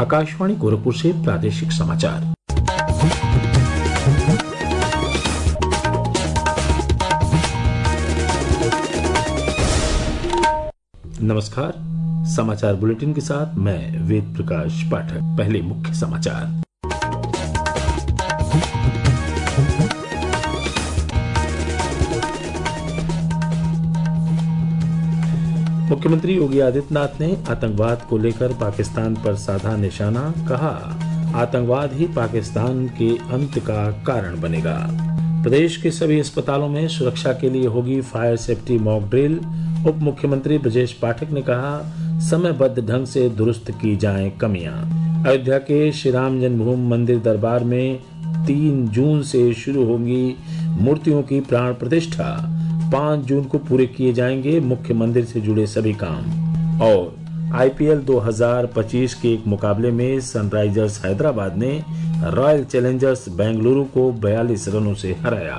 आकाशवाणी गोरखपुर से प्रादेशिक समाचार। नमस्कार, समाचार बुलेटिन के साथ मैं वेद प्रकाश पाठक। पहले मुख्य समाचार। मुख्यमंत्री योगी आदित्यनाथ ने आतंकवाद को लेकर पाकिस्तान पर साधा निशाना। कहा, आतंकवाद ही पाकिस्तान के अंत का कारण बनेगा। प्रदेश के सभी अस्पतालों में सुरक्षा के लिए होगी फायर सेफ्टी मॉक ड्रिल। उप मुख्यमंत्री ब्रजेश पाठक ने कहा, समयबद्ध ढंग से दुरुस्त की जाएं कमियां। अयोध्या के श्री राम जन्मभूमि मंदिर दरबार में 3 जून से शुरू होगी मूर्तियों की प्राण प्रतिष्ठा। 5 जून को पूरे किए जाएंगे मुख्य मंदिर से जुड़े सभी काम। और आईपीएल 2025 के एक मुकाबले में सनराइजर्स हैदराबाद ने रॉयल चैलेंजर्स बेंगलुरु को 42 रनों से हराया।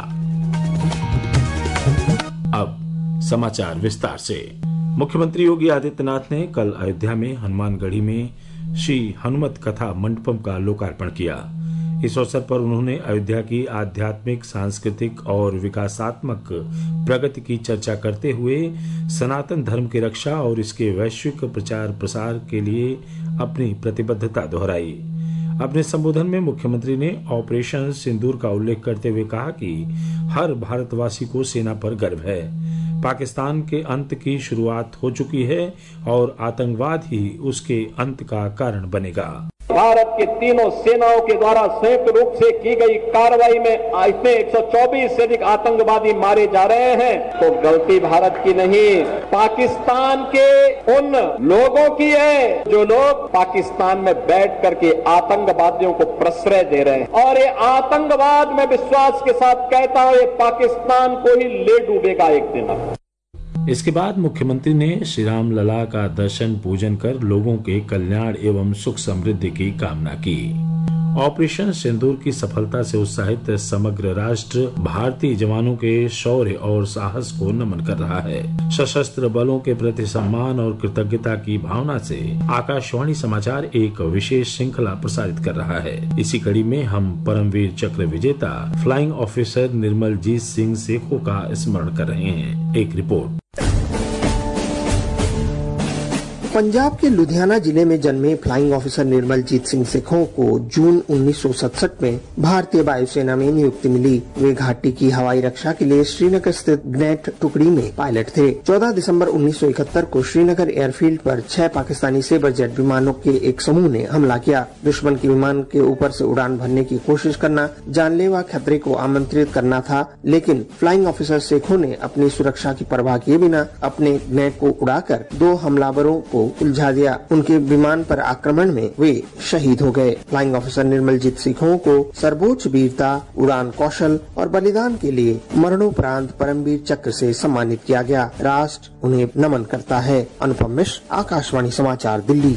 अब समाचार विस्तार से। मुख्यमंत्री योगी आदित्यनाथ ने कल अयोध्या में हनुमानगढ़ी में श्री हनुमत कथा मंडपम का लोकार्पण किया। इस अवसर पर उन्होंने अयोध्या की आध्यात्मिक, सांस्कृतिक और विकासात्मक प्रगति की चर्चा करते हुए सनातन धर्म की रक्षा और इसके वैश्विक प्रचार प्रसार के लिए अपनी प्रतिबद्धता दोहराई। अपने संबोधन में मुख्यमंत्री ने ऑपरेशन सिंदूर का उल्लेख करते हुए कहा कि हर भारतवासी को सेना पर गर्व है। पाकिस्तान के अंत की शुरुआत हो चुकी है और आतंकवाद ही उसके अंत का कारण बनेगा। भारत की तीनों सेनाओं के द्वारा संयुक्त रूप से की गई कार्रवाई में इसमें 124 से अधिक आतंकवादी मारे जा रहे हैं। तो गलती भारत की नहीं, पाकिस्तान के उन लोगों की है जो लोग पाकिस्तान में बैठ करके आतंकवादियों को प्रश्रय दे रहे हैं। और ये आतंकवाद में विश्वास के साथ कहता हूं, ये पाकिस्तान को ही ले डूबेगा एक दिन। इसके बाद मुख्यमंत्री ने श्री राम लला का दर्शन पूजन कर लोगों के कल्याण एवं सुख समृद्धि की कामना की। ऑपरेशन सिंदूर की सफलता से उत्साहित समग्र राष्ट्र भारतीय जवानों के शौर्य और साहस को नमन कर रहा है। सशस्त्र बलों के प्रति सम्मान और कृतज्ञता की भावना से आकाशवाणी समाचार एक विशेष श्रृंखला प्रसारित कर रहा है। इसी कड़ी में हम परमवीर चक्र विजेता फ्लाइंग ऑफिसर निर्मलजीत सिंह सेखों का स्मरण कर रहे हैं। एक रिपोर्ट। पंजाब के लुधियाना जिले में जन्मे फ्लाइंग ऑफिसर निर्मलजीत सिंह सेखों को जून 1967 में भारतीय वायुसेना में नियुक्ति मिली। वे घाटी की हवाई रक्षा के लिए श्रीनगर स्थित ग्नेट टुकड़ी में पायलट थे। 14 दिसंबर 1971 को श्रीनगर एयरफील्ड पर 6 पाकिस्तानी सेबर जेट विमानों के एक समूह ने हमला किया। दुश्मन के विमान के ऊपर से उड़ान भरने की कोशिश करना जानलेवा खतरे को आमंत्रित करना था, लेकिन फ्लाइंग ऑफिसर सेखों ने अपनी सुरक्षा की परवाह किए बिना अपने ग्नेट को उड़ाकर 2 हमलावरों को उलझा दिया। उनके विमान पर आक्रमण में वे शहीद हो गए। फ्लाइंग ऑफिसर निर्मलजीत सिखों को सर्वोच्च वीरता, उड़ान कौशल और बलिदान के लिए मरणोपरांत परमवीर चक्र से सम्मानित किया गया। राष्ट्र उन्हें नमन करता है। अनुपम मिश्र, आकाशवाणी समाचार, दिल्ली।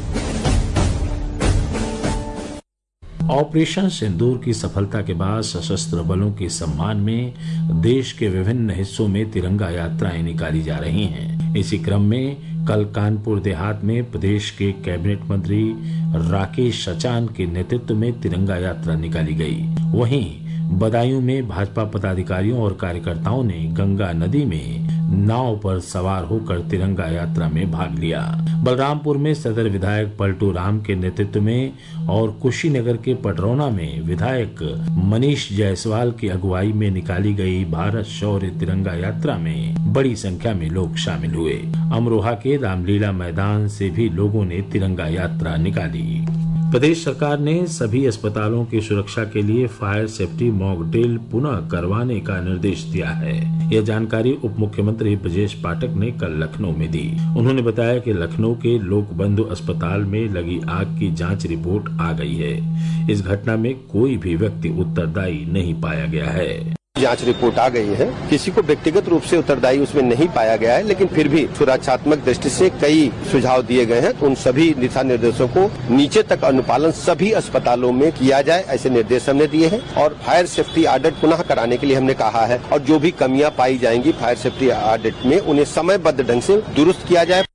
ऑपरेशन सिंदूर की सफलता के बाद सशस्त्र बलों के सम्मान में देश के विभिन्न हिस्सों में तिरंगा यात्राएं निकाली जा रही हैं। इसी क्रम में कल कानपुर देहात में प्रदेश के कैबिनेट मंत्री राकेश सचान के नेतृत्व में तिरंगा यात्रा निकाली गई। वहीं बदायूं में भाजपा पदाधिकारियों और कार्यकर्ताओं ने गंगा नदी में नाव पर सवार होकर तिरंगा यात्रा में भाग लिया। बलरामपुर में सदर विधायक पलटू राम के नेतृत्व में और कुशीनगर के पटरौना में विधायक मनीष जायसवाल की अगुवाई में निकाली गई भारत शौर्य तिरंगा यात्रा में बड़ी संख्या में लोग शामिल हुए। अमरोहा के रामलीला मैदान से भी लोगों ने तिरंगा यात्रा निकाली। प्रदेश सरकार ने सभी अस्पतालों की सुरक्षा के लिए फायर सेफ्टी मॉक ड्रिल पुनः करवाने का निर्देश दिया है। यह जानकारी उप मुख्यमंत्री ब्रजेश पाठक ने कल लखनऊ में दी। उन्होंने बताया कि लखनऊ के लोकबंधु अस्पताल में लगी आग की जांच रिपोर्ट आ गई है। इस घटना में कोई भी व्यक्ति उत्तरदायी नहीं पाया गया है। जांच रिपोर्ट आ गई है। किसी को व्यक्तिगत रूप से उत्तरदायी उसमें नहीं पाया गया है, लेकिन फिर भी सुरक्षात्मक दृष्टि से कई सुझाव दिए गए हैं। उन सभी दिशा निर्देशों को नीचे तक अनुपालन सभी अस्पतालों में किया जाए, ऐसे निर्देश हमने दिए हैं। और फायर सेफ्टी ऑडिट पुनः कराने के लिए हमने कहा है और जो भी कमियां पाई जाएंगी फायर सेफ्टी ऑडिट में उन्हें समयबद्ध ढंग से दुरुस्त किया जाए।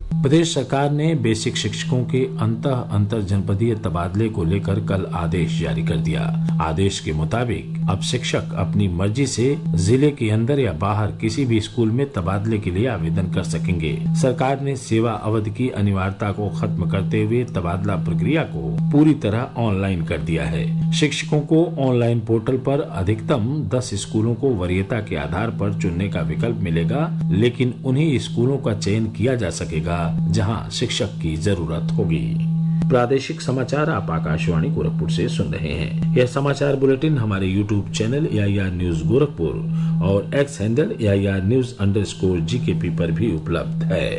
प्रदेश सरकार ने बेसिक शिक्षकों के अंतर जनपदीय तबादले को लेकर कल आदेश जारी कर दिया। आदेश के मुताबिक अब शिक्षक अपनी मर्जी से जिले के अंदर या बाहर किसी भी स्कूल में तबादले के लिए आवेदन कर सकेंगे। सरकार ने सेवा अवधि की अनिवार्यता को खत्म करते हुए तबादला प्रक्रिया को पूरी तरह ऑनलाइन कर दिया है। शिक्षकों को ऑनलाइन पोर्टल पर अधिकतम 10 स्कूलों को वरीयता के आधार पर चुनने का विकल्प मिलेगा, लेकिन उन्हीं स्कूलों का चयन किया जा सकेगा जहां शिक्षक की जरूरत होगी। प्रादेशिक समाचार आप आकाशवाणी गोरखपुर से सुन रहे हैं। यह समाचार बुलेटिन हमारे YouTube channel AIR news Gorakhpur और एक्स हैंडल AIR न्यूज_GKP पर भी उपलब्ध है।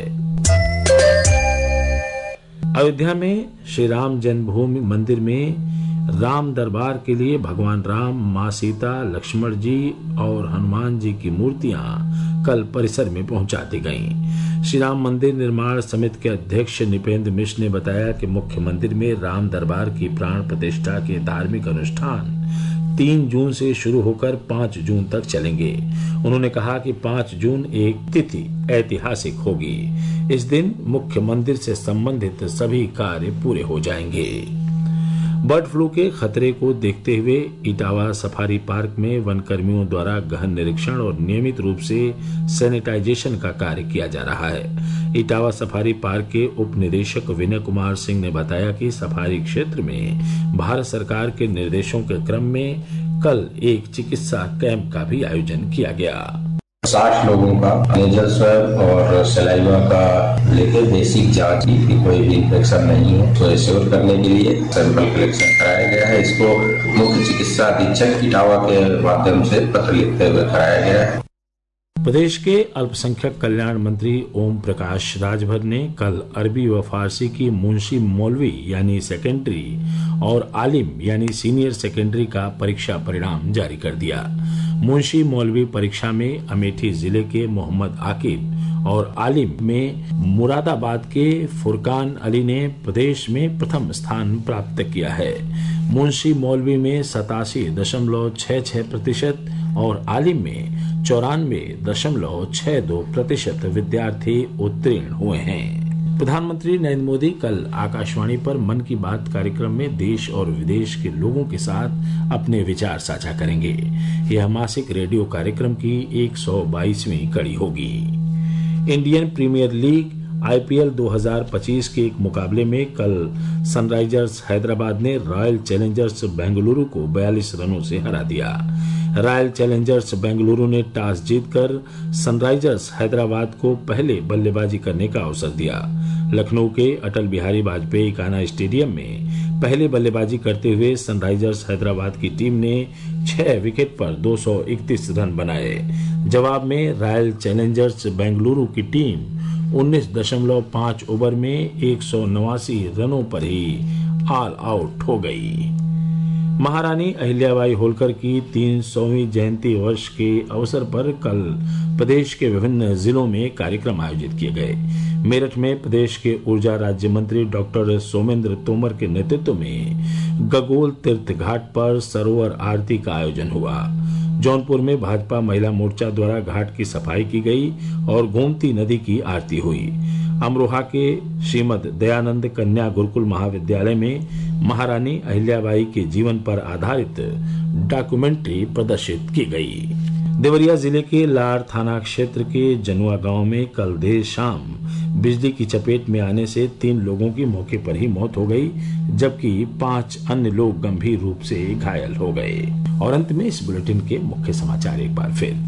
अयोध्या में श्री राम जन्मभूमि मंदिर में राम दरबार के लिए भगवान राम, माँ सीता, लक्ष्मण जी और हनुमान जी की मूर्तियां कल परिसर में पहुंचा दी गयीं। श्री राम मंदिर निर्माण समिति के अध्यक्ष निपेंद्र मिश्र ने बताया कि मुख्य मंदिर में राम दरबार की प्राण प्रतिष्ठा के धार्मिक अनुष्ठान 3 जून से शुरू होकर 5 जून तक चलेंगे। उन्होंने कहा कि 5 जून एक तिथि ऐतिहासिक होगी। इस दिन मुख्य मंदिर से संबंधित सभी कार्य पूरे हो जाएंगे। बर्ड फ्लू के खतरे को देखते हुए इटावा सफारी पार्क में वन कर्मियों द्वारा गहन निरीक्षण और नियमित रूप से सैनिटाइजेशन का कार्य किया जा रहा है। इटावा सफारी पार्क के उप निदेशक विनय कुमार सिंह ने बताया कि सफारी क्षेत्र में भारत सरकार के निर्देशों के क्रम में कल एक चिकित्सा कैंप का भी आयोजन किया गया। 60 लोगों का नेजल स्वैब और सलाइवा का लेकर बेसिक जांच की थी, कोई भी इन्फेक्शन नहीं है, तो एश्योर करने के लिए सैंपल कलेक्शन कराया गया है। इसको मुख्य चिकित्सा अधीक्षक इटावा के माध्यम से पत्र लिखते हुए कराया गया है। प्रदेश के अल्पसंख्यक कल्याण मंत्री ओम प्रकाश राजभर ने कल अरबी व फारसी की मुंशी मौलवी यानी सेकेंडरी और आलिम यानी सीनियर सेकेंडरी का परीक्षा परिणाम जारी कर दिया। मुंशी मौलवी परीक्षा में अमेठी जिले के मोहम्मद आकिब और आलिम में मुरादाबाद के फुरकान अली ने प्रदेश में प्रथम स्थान प्राप्त किया है। मुंशी मौलवी में 87.66% और आलिम में 94.62% विद्यार्थी उत्तीर्ण हुए हैं। प्रधानमंत्री नरेंद्र मोदी कल आकाशवाणी पर मन की बात कार्यक्रम में देश और विदेश के लोगों के साथ अपने विचार साझा करेंगे। यह मासिक रेडियो कार्यक्रम की 122वीं कड़ी होगी। इंडियन प्रीमियर लीग IPL 2025 के एक मुकाबले में कल सनराइजर्स हैदराबाद ने रॉयल चैलेंजर्स बेंगलुरु को 42 रनों से हरा दिया। रॉयल चैलेंजर्स बेंगलुरु ने टॉस जीतकर सनराइजर्स हैदराबाद को पहले बल्लेबाजी करने का अवसर दिया। लखनऊ के अटल बिहारी वाजपेयी काना स्टेडियम में पहले बल्लेबाजी करते हुए सनराइजर्स हैदराबाद की टीम ने 6 विकेट पर 231 रन बनाए। जवाब में रॉयल चैलेंजर्स बेंगलुरु की टीम 19.5 ओवर में 189 रनों पर ही ऑल आउट हो गई। महारानी अहिल्याबाई होलकर की 300वीं जयंती वर्ष के अवसर पर कल प्रदेश के विभिन्न जिलों में कार्यक्रम आयोजित किए गए। मेरठ में प्रदेश के ऊर्जा राज्य मंत्री डॉक्टर सोमेंद्र तोमर के नेतृत्व में गगोल तीर्थ घाट पर सरोवर आरती का आयोजन हुआ। जौनपुर में भाजपा महिला मोर्चा द्वारा घाट की सफाई की गई और गोमती नदी की आरती हुई। अमरोहा के श्रीमद दयानंद कन्या गुरुकुल महाविद्यालय में महारानी अहिल्याबाई के जीवन पर आधारित डॉक्यूमेंट्री प्रदर्शित की गई। देवरिया जिले के लार थाना क्षेत्र के जनुआ गांव में कल देर शाम बिजली की चपेट में आने से 3 लोगों की मौके पर ही मौत हो गई, जबकि 5 अन्य लोग गंभीर रूप से घायल हो गए। और अंत में इस बुलेटिन के मुख्य समाचार एक बार फिर।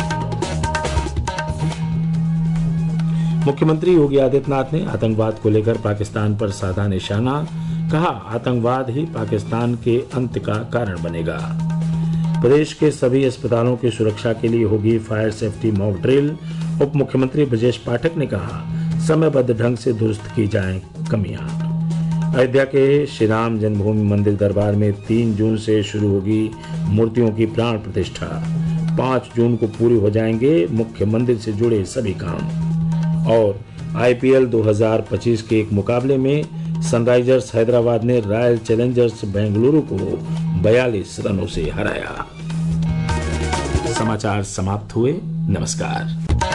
मुख्यमंत्री योगी आदित्यनाथ ने आतंकवाद को लेकर पाकिस्तान पर साधा निशाना, कहा आतंकवाद ही पाकिस्तान के अंत का कारण बनेगा। प्रदेश के सभी अस्पतालों की सुरक्षा के लिए होगी फायर सेफ्टी मॉक ड्रिल। उप मुख्यमंत्री ब्रजेश पाठक ने कहा समयबद्ध ढंग से दुरुस्त की जाएं कमियां। अयोध्या के श्री राम जन्मभूमि मंदिर दरबार में 3 जून से शुरू होगी मूर्तियों की प्राण प्रतिष्ठा। 5 जून को पूरे हो जाएंगे मुख्य मंदिर से जुड़े सभी काम। और IPL 2025 के एक मुकाबले में सनराइजर्स हैदराबाद ने रॉयल चैलेंजर्स बेंगलुरु को 42 रनों से हराया। समाचार समाप्त हुए। नमस्कार।